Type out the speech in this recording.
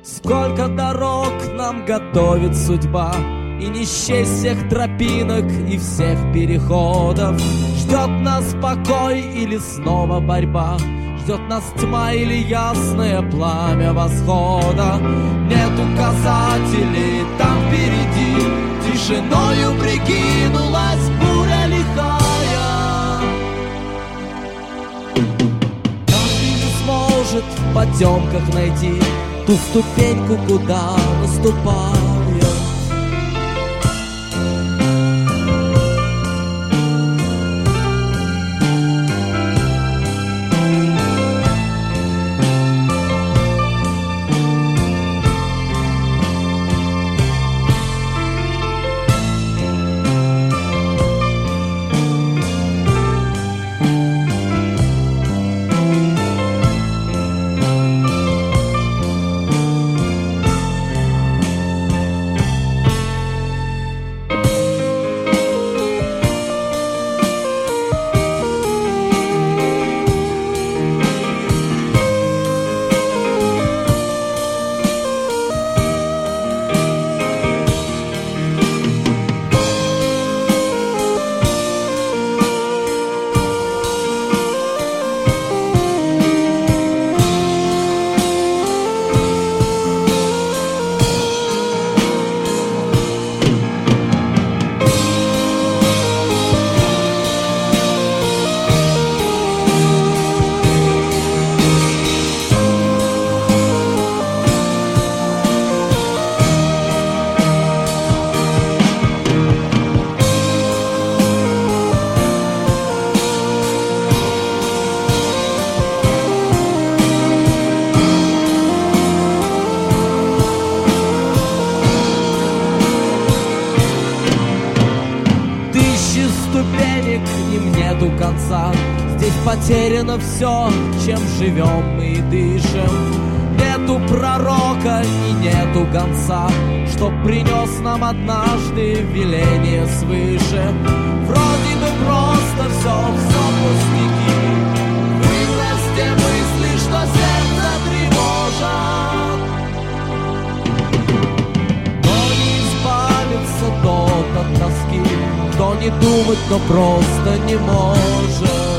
Сколько дорог нам готовит судьба, и не счесть всех тропинок и всех переходов. Ждет нас покой или снова борьба, ждет нас тьма или ясное пламя восхода. Нет указателей там впереди, тишиною прикинулась буря лихая. Каждый не сможет в потемках найти ту ступеньку, куда наступает. Здесь потеряно все, чем живем мы и дышим. Нету пророка и нету гонца, что принес нам однажды веление свыше. Вроде бы просто все пустяки, выбрось те мысли, что сердце тревожат. Но не избавиться тот от тоски, кто не думать, но просто не может.